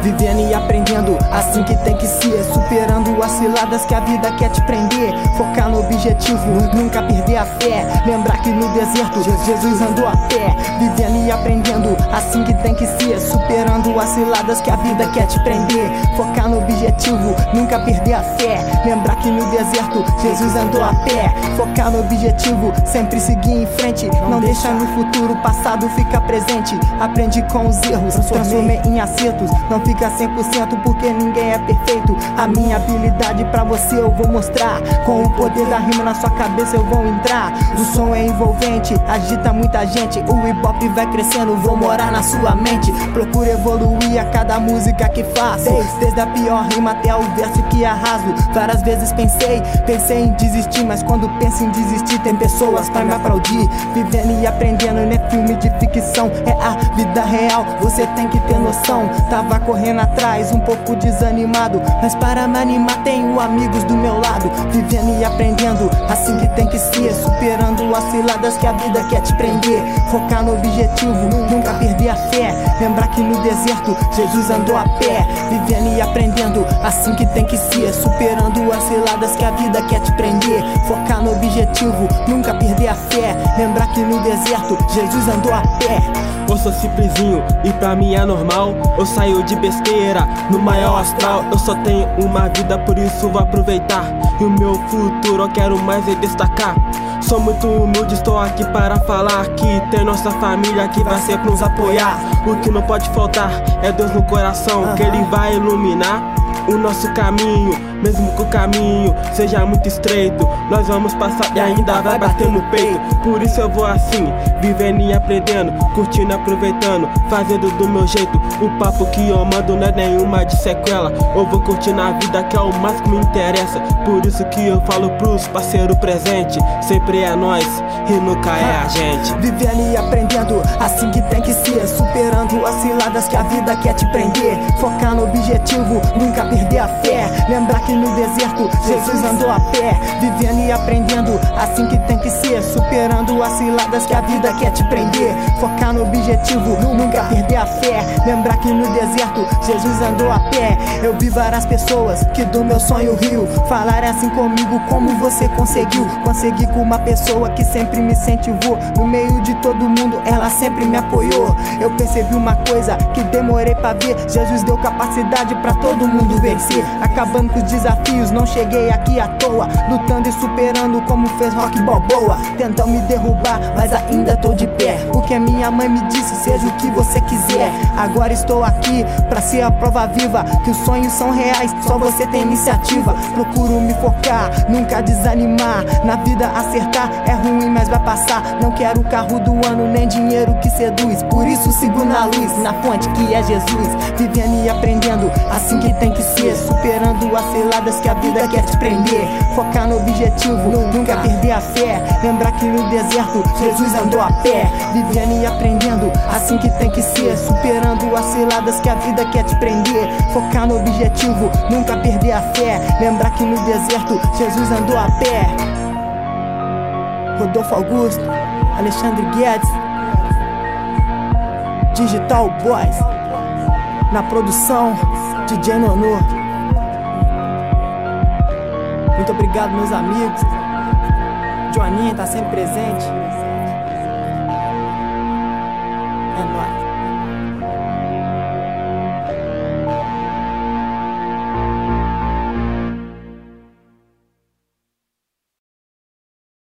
vivendo e aprendendo, assim que tem que ser, superando as ciladas que a vida quer te prender. Focar no objetivo, nunca perder a fé. Lembrar que no deserto Jesus andou a pé, vivendo e aprendendo, assim que tem que ser, superando as ciladas que a vida quer te prender. Focar no objetivo, nunca perder a fé. Lembrar que no deserto Jesus andou a pé. Focar no objetivo, sempre seguir em frente. Não deixa no futuro, o passado fica presente. Aprende com os erros, transforme em acertos. Não fica 100% porque ninguém é perfeito. A minha habilidade pra você eu vou mostrar. Com o poder da rima na sua cabeça eu vou entrar. O som é envolvente, agita muita gente. O hip hop vai crescendo, vou morar na sua mente. Procuro evoluir a cada música que faço, desde a pior rima até o verso que arraso. Várias vezes pensei em desistir, mas quando penso em desistir tem pessoas pra me aplaudir. Vivendo e aprendendo, não é filme de ficção, é a vida real, você tem que ter noção. Tava correndo atrás, um pouco desanimado, mas para me animar tenho amigos do meu lado. Vivendo e aprendendo, assim que tem que ser, superando as ciladas que a vida quer te prender. Focar no objetivo, nunca perder a fé. Lembrar que no deserto Jesus andou a pé, vivendo e aprendendo, assim que tem que ser, superando as ciladas que a vida quer te prender. Focar no objetivo, nunca perder a fé. Lembrar que no deserto Jesus andou a pé. Eu sou simplesinho e pra mim é normal. Eu saio de besteira no maior astral. Eu só tenho uma vida, por isso vou aproveitar. E o meu futuro eu quero mais é destacar. Sou muito humilde, estou aqui para falar que tem nossa família que vai sempre nos apoiar. O que não pode faltar é Deus no coração, que Ele vai iluminar o nosso caminho, mesmo que o caminho seja muito estreito. Nós vamos passar e ainda vai bater no peito. Por isso eu vou assim, vivendo e aprendendo, curtindo e aproveitando, fazendo do meu jeito. O papo que eu mando não é nenhuma de sequela. Eu vou curtindo a vida que é o mais que me interessa. Por isso que eu falo pros parceiros presentes, sempre é nós e nunca é a gente. Vivendo e aprendendo, assim que tem que ser, superando as ciladas que a vida quer te prender. Focar no objetivo, nunca perder a fé. Lembrar que no deserto Jesus andou a pé, vivendo e aprendendo, assim que tem que ser, superando as ciladas que a vida quer te prender. Focar no objetivo, nunca perder a fé. Lembrar que no deserto Jesus andou a pé. Eu vi várias pessoas que do meu sonho riu, falarem assim comigo, como você conseguiu. Consegui com uma pessoa que sempre me incentivou, no meio de todo mundo ela sempre me apoiou. Eu percebi uma coisa que demorei pra ver, Jesus deu capacidade pra todo mundo vencer. Acabando com os desafios, não cheguei aqui à toa, lutando e superando como fez Rock Balboa. Tentam me derrubar, mas ainda tô de pé, porque minha mãe me disse, seja o que você quiser. Agora estou aqui pra ser a prova viva que os sonhos são reais, só você tem iniciativa. Procuro me focar, nunca desanimar. Na vida acertar é ruim, mas vai passar. Não quero o carro do ano, nem dinheiro que seduz. Por isso sigo na luz, na fonte que é Jesus. Vivendo e aprendendo, assim que tem que ser, superando as ciladas que a vida quer te prender. Focar no objetivo, nunca perder a fé. Lembrar que no deserto Jesus andou a pé, vivendo e aprendendo, assim que tem que ser, superando as ciladas que a vida quer te prender. Focar no objetivo, nunca perder a fé. Lembrar que no deserto Jesus andou a pé. Rodolfo Augusto, Alexandre Guedes, Digital Boys. Na produção, DJ Nonô. Muito obrigado, meus amigos. Joaninha tá sempre presente. É nóis.